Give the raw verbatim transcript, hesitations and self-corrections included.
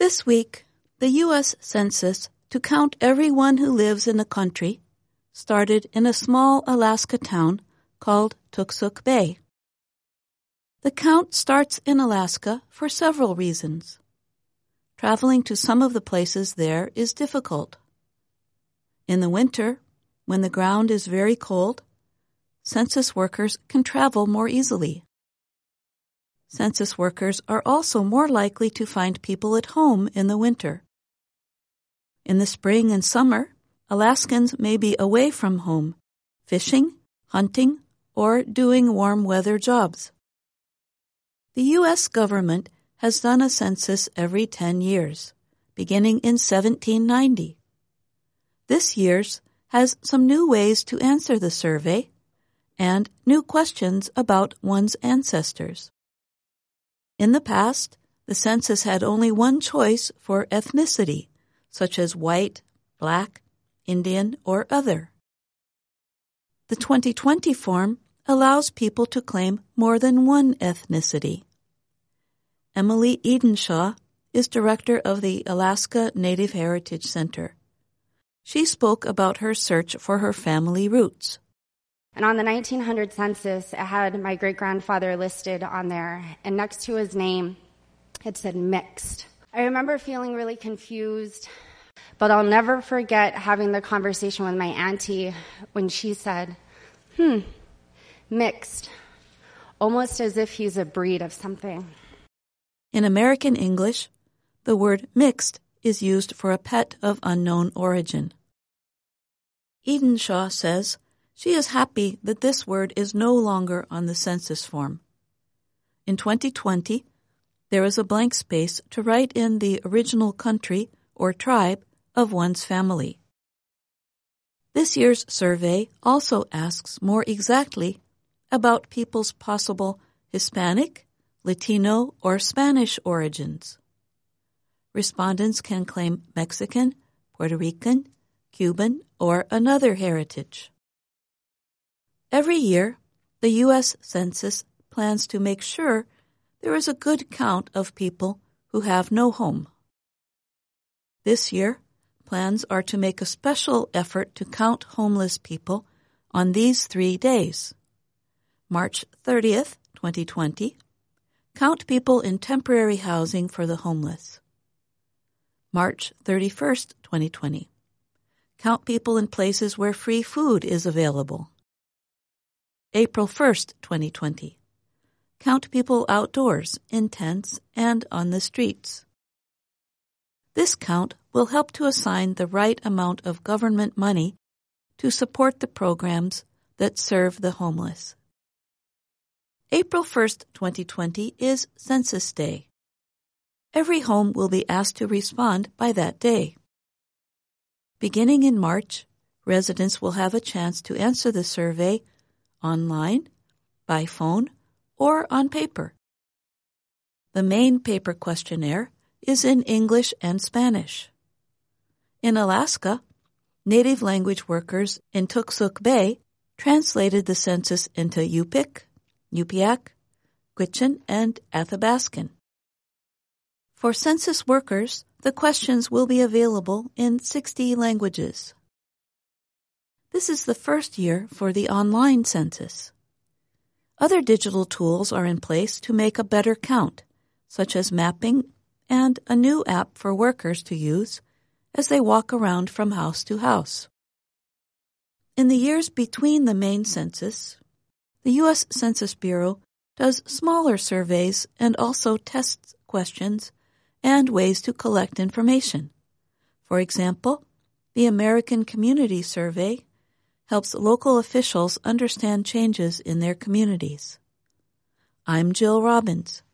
This week, the U S Census to count everyone who lives in the country started in a small Alaska town called Toksook Bay. The count starts in Alaska for several reasons. Traveling to some of the places there is difficult. In the winter, when the ground is very cold, census workers can travel more easily. Census workers are also more likely to find people at home in the winter. In the spring and summer, Alaskans may be away from home, fishing, hunting, or doing warm weather jobs. The U S government has done a census every ten years, beginning in seventeen ninety. This year's has some new ways to answer the survey and new questions about one's ancestors. In the past, the census had only one choice for ethnicity, such as white, black, Indian, or other. The twenty twenty form allows people to claim more than one ethnicity. Emily Edenshaw is director of the Alaska Native Heritage Center. She spoke about her search for her family roots. And on the nineteen hundred census, it had my great-grandfather listed on there, and next to his name, it said mixed. I remember feeling really confused, but I'll never forget having the conversation with my auntie when she said, hmm, mixed, almost as if he's a breed of something. In American English, the word mixed is used for a pet of unknown origin. Edenshaw says she is happy that this word is no longer on the census form. In twenty twenty, there is a blank space to write in the original country or tribe of one's family. This year's survey also asks more exactly about people's possible Hispanic, Latino, or Spanish origins. Respondents can claim Mexican, Puerto Rican, Cuban, or another heritage. Every year, the U S Census plans to make sure there is a good count of people who have no home. This year, plans are to make a special effort to count homeless people on these three days. March thirtieth, twenty twenty, count people in temporary housing for the homeless. March thirty-first, twenty twenty, count people in places where free food is available. April first, twenty twenty, count people outdoors, in tents, and on the streets. This count will help to assign the right amount of government money to support the programs that serve the homeless. April first, twenty twenty is Census Day. Every home will be asked to respond by that day. Beginning in March, residents will have a chance to answer the survey online, by phone, or on paper. The main paper questionnaire is in English and Spanish. In Alaska, native language workers in Toksook Bay translated the census into Yupik, Yupiaq, Gwich'in, and Athabascan. For census workers, the questions will be available in sixty languages. This is the first year for the online census. Other digital tools are in place to make a better count, such as mapping and a new app for workers to use as they walk around from house to house. In the years between the main census, the U S Census Bureau does smaller surveys and also tests questions and ways to collect information. For example, the American Community Survey helps local officials understand changes in their communities. I'm Jill Robbins.